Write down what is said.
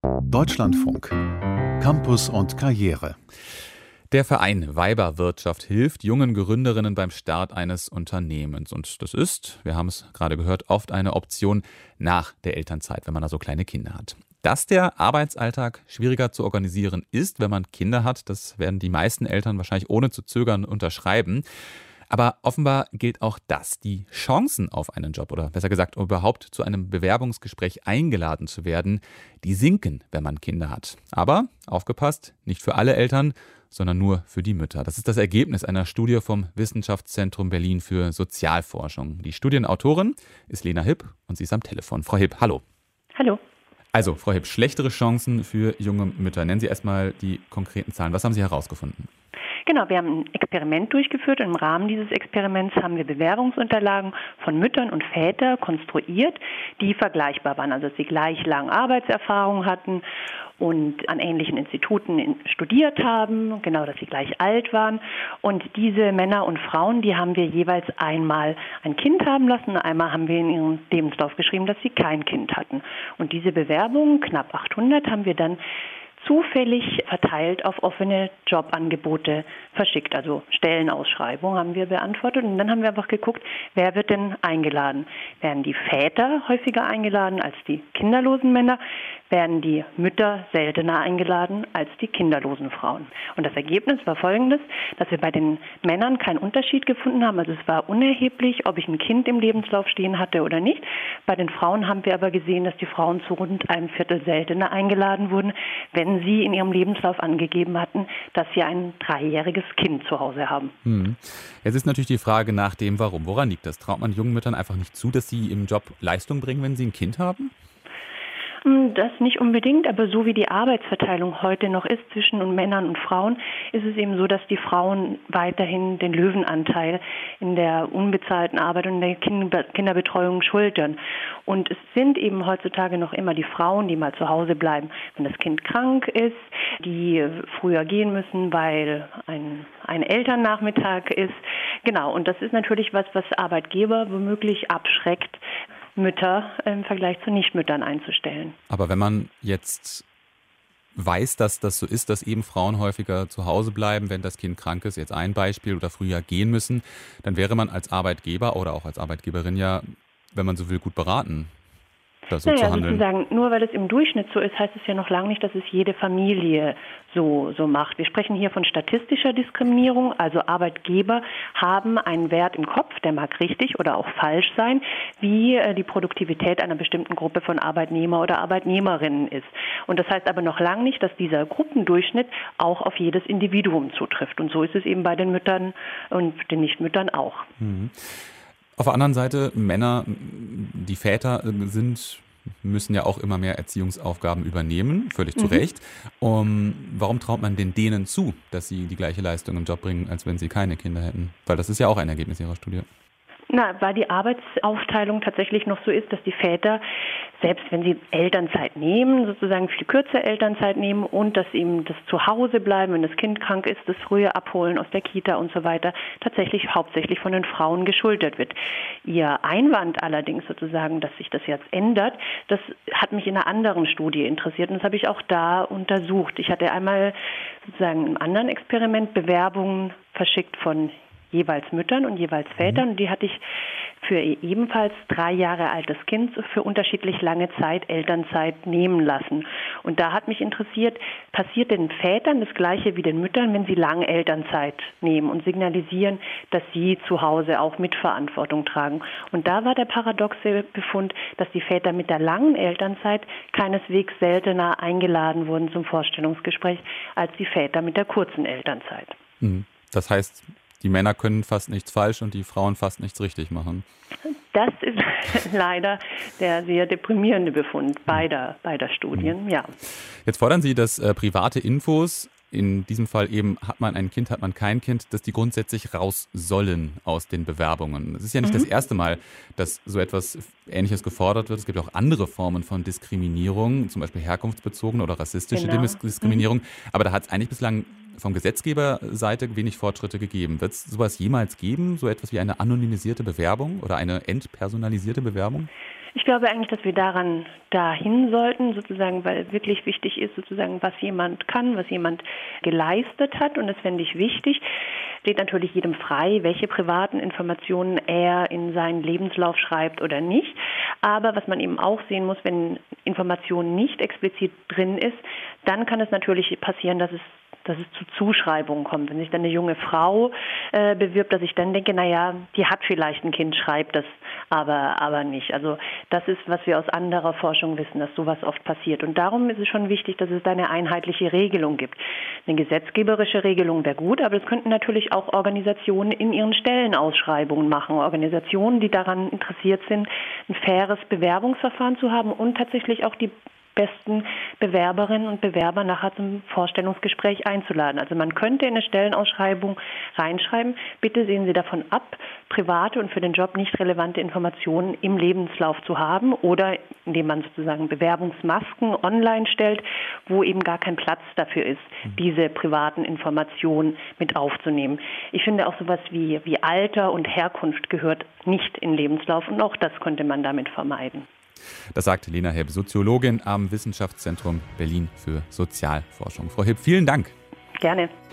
Deutschlandfunk. Campus und Karriere. Der Verein Weiberwirtschaft hilft jungen Gründerinnen beim Start eines Unternehmens. Und das ist, wir haben es gerade gehört, oft eine Option nach der Elternzeit, wenn man da so kleine Kinder hat. Dass der Arbeitsalltag schwieriger zu organisieren ist, wenn man Kinder hat, das werden die meisten Eltern wahrscheinlich ohne zu zögern unterschreiben. Aber offenbar gilt auch das. Die Chancen auf einen Job oder besser gesagt überhaupt zu einem Bewerbungsgespräch eingeladen zu werden, die sinken, wenn man Kinder hat. Aber, aufgepasst, nicht für alle Eltern, sondern nur für die Mütter. Das ist das Ergebnis einer Studie vom Wissenschaftszentrum Berlin für Sozialforschung. Die Studienautorin ist Lena Hipp und sie ist am Telefon. Frau Hipp, hallo. Hallo. Also, Frau Hipp, schlechtere Chancen für junge Mütter. Nennen Sie erstmal die konkreten Zahlen. Was haben Sie herausgefunden? Genau, wir haben ein Experiment durchgeführt und im Rahmen dieses Experiments haben wir Bewerbungsunterlagen von Müttern und Vätern konstruiert, die vergleichbar waren, also dass sie gleich lange Arbeitserfahrung hatten und an ähnlichen Instituten studiert haben, genau, dass sie gleich alt waren. Und diese Männer und Frauen, die haben wir jeweils einmal ein Kind haben lassen und einmal haben wir in ihren Lebenslauf geschrieben, dass sie kein Kind hatten. Und diese Bewerbungen, knapp 800, haben wir dann zufällig verteilt auf offene Jobangebote verschickt, also Stellenausschreibungen haben wir beantwortet und dann haben wir einfach geguckt, wer wird denn eingeladen? Werden die Väter häufiger eingeladen als die kinderlosen Männer? Werden die Mütter seltener eingeladen als die kinderlosen Frauen? Und das Ergebnis war folgendes, dass wir bei den Männern keinen Unterschied gefunden haben, also es war unerheblich, ob ich ein Kind im Lebenslauf stehen hatte oder nicht. Bei den Frauen haben wir aber gesehen, dass die Frauen zu rund einem Viertel seltener eingeladen wurden, wenn sie in ihrem Lebenslauf angegeben hatten, dass sie ein 3-jähriges Kind zu Hause haben. Jetzt ist natürlich die Frage nach dem Warum. Woran liegt das? Traut man jungen Müttern einfach nicht zu, dass sie im Job Leistung bringen, wenn sie ein Kind haben? Das nicht unbedingt, aber so wie die Arbeitsverteilung heute noch ist zwischen Männern und Frauen, ist es eben so, dass die Frauen weiterhin den Löwenanteil in der unbezahlten Arbeit und in der Kinderbetreuung schultern. Und es sind eben heutzutage noch immer die Frauen, die mal zu Hause bleiben, wenn das Kind krank ist, die früher gehen müssen, weil ein Elternnachmittag ist. Genau, und das ist natürlich was Arbeitgeber womöglich abschreckt, Mütter im Vergleich zu Nichtmüttern einzustellen. Aber wenn man jetzt weiß, dass das so ist, dass eben Frauen häufiger zu Hause bleiben, wenn das Kind krank ist, jetzt ein Beispiel, oder früher gehen müssen, dann wäre man als Arbeitgeber oder auch als Arbeitgeberin ja, wenn man so will, gut beraten, da so zu handeln. Sozusagen, nur weil es im Durchschnitt so ist, heißt es ja noch lange nicht, dass es jede Familie so macht. Wir sprechen hier von statistischer Diskriminierung, also Arbeitgeber haben einen Wert im Kopf, der mag richtig oder auch falsch sein, wie die Produktivität einer bestimmten Gruppe von Arbeitnehmer oder Arbeitnehmerinnen ist. Und das heißt aber noch lange nicht, dass dieser Gruppendurchschnitt auch auf jedes Individuum zutrifft. Und so ist es eben bei den Müttern und den Nichtmüttern auch. Auf der anderen Seite, Männer, die Väter müssen ja auch immer mehr Erziehungsaufgaben übernehmen, völlig zu Recht. Warum traut man denn denen zu, dass sie die gleiche Leistung im Job bringen, als wenn sie keine Kinder hätten? Weil das ist ja auch ein Ergebnis Ihrer Studie. Weil die Arbeitsaufteilung tatsächlich noch so ist, dass die Väter, selbst wenn sie Elternzeit nehmen, sozusagen viel kürzer Elternzeit nehmen und dass eben das Zuhause bleiben, wenn das Kind krank ist, das frühe Abholen aus der Kita und so weiter, tatsächlich hauptsächlich von den Frauen geschultert wird. Ihr Einwand allerdings sozusagen, dass sich das jetzt ändert, das hat mich in einer anderen Studie interessiert und das habe ich auch da untersucht. Ich hatte einmal sozusagen im anderen Experiment Bewerbungen verschickt von jeweils Müttern und jeweils Vätern. Und die hatte ich für ebenfalls 3 Jahre altes Kind für unterschiedlich lange Zeit Elternzeit nehmen lassen. Und da hat mich interessiert, passiert den Vätern das Gleiche wie den Müttern, wenn sie lange Elternzeit nehmen und signalisieren, dass sie zu Hause auch Mitverantwortung tragen. Und da war der paradoxe Befund, dass die Väter mit der langen Elternzeit keineswegs seltener eingeladen wurden zum Vorstellungsgespräch als die Väter mit der kurzen Elternzeit. Das heißt, die Männer können fast nichts falsch und die Frauen fast nichts richtig machen. Das ist leider der sehr deprimierende Befund beider Studien, ja. Jetzt fordern Sie, dass private Infos, in diesem Fall eben, hat man ein Kind, hat man kein Kind, dass die grundsätzlich raus sollen aus den Bewerbungen. Es ist ja nicht das erste Mal, dass so etwas Ähnliches gefordert wird. Es gibt auch andere Formen von Diskriminierung, zum Beispiel herkunftsbezogene oder rassistische Diskriminierung. Aber da hat es eigentlich bislang von Gesetzgeberseite wenig Fortschritte gegeben. Wird es sowas jemals geben, so etwas wie eine anonymisierte Bewerbung oder eine entpersonalisierte Bewerbung? Ich glaube eigentlich, dass wir dahin sollten, sozusagen, weil wirklich wichtig ist, sozusagen, was jemand kann, was jemand geleistet hat. Und das fände ich wichtig. Steht natürlich jedem frei, welche privaten Informationen er in seinen Lebenslauf schreibt oder nicht. Aber was man eben auch sehen muss, wenn Information nicht explizit drin ist, dann kann es natürlich passieren, dass es zu Zuschreibungen kommt. Wenn sich dann eine junge Frau bewirbt, dass ich dann denke, die hat vielleicht ein Kind, schreibt das aber nicht. Also das ist, was wir aus anderer Forschung wissen, dass sowas oft passiert. Und darum ist es schon wichtig, dass es da eine einheitliche Regelung gibt. Eine gesetzgeberische Regelung wäre gut, aber das könnten natürlich auch Organisationen in ihren Stellenausschreibungen machen. Organisationen, die daran interessiert sind, ein faires Bewerbungsverfahren zu haben und tatsächlich auch die besten Bewerberinnen und Bewerber nachher zum Vorstellungsgespräch einzuladen. Also man könnte in eine Stellenausschreibung reinschreiben, bitte sehen Sie davon ab, private und für den Job nicht relevante Informationen im Lebenslauf zu haben oder indem man sozusagen Bewerbungsmasken online stellt, wo eben gar kein Platz dafür ist, diese privaten Informationen mit aufzunehmen. Ich finde auch sowas wie Alter und Herkunft gehört nicht in den Lebenslauf und auch das könnte man damit vermeiden. Das sagt Lena Hipp, Soziologin am Wissenschaftszentrum Berlin für Sozialforschung. Frau Hipp, vielen Dank. Gerne.